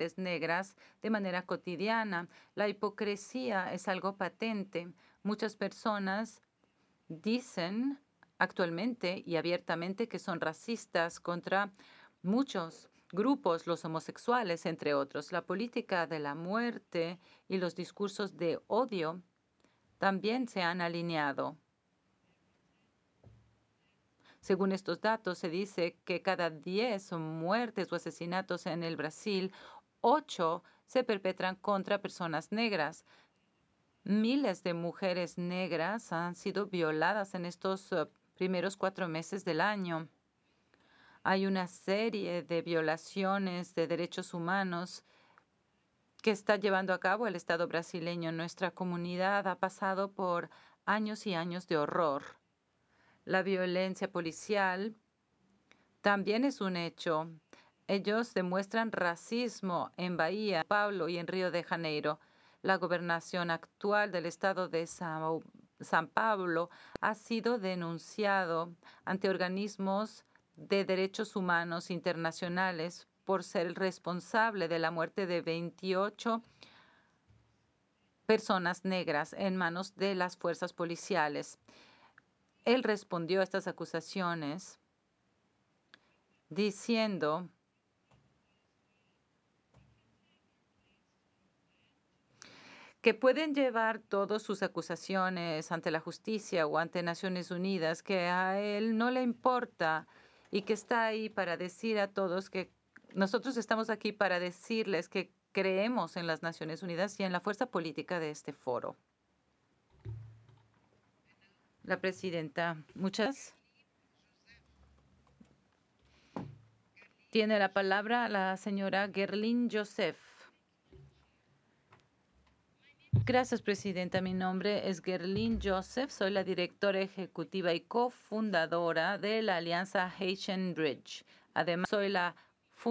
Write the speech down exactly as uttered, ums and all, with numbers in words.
mujeres negras de manera cotidiana. La hipocresía es algo patente. Muchas personas dicen actualmente y abiertamente que son racistas contra muchos grupos, los homosexuales, entre otros. La política de la muerte y los discursos de odio también se han alineado. Según estos datos, se dice que cada diez muertes o asesinatos en el Brasil, ocho se perpetran contra personas negras. Miles de mujeres negras han sido violadas en estos uh, primeros cuatro meses del año. Hay una serie de violaciones de derechos humanos que está llevando a cabo el Estado brasileño. Nuestra comunidad ha pasado por años y años de horror. La violencia policial también es un hecho. Ellos demuestran racismo en Bahía, São Paulo y en Río de Janeiro. La gobernación actual del estado de Sao, San Pablo ha sido denunciado ante organismos de derechos humanos internacionales por ser el responsable de la muerte de veintiocho personas negras en manos de las fuerzas policiales. Él respondió a estas acusaciones diciendo que pueden llevar todas sus acusaciones ante la justicia o ante Naciones Unidas, que a él no le importa y que está ahí para decir a todos que nosotros estamos aquí para decirles que creemos en las Naciones Unidas y en la fuerza política de este foro. La presidenta, muchas. Tiene la palabra la señora Gerlin Joseph. Gracias, presidenta. Mi nombre es Gerlin Joseph. Soy la directora ejecutiva y cofundadora de la alianza Haitian Bridge. Además, soy la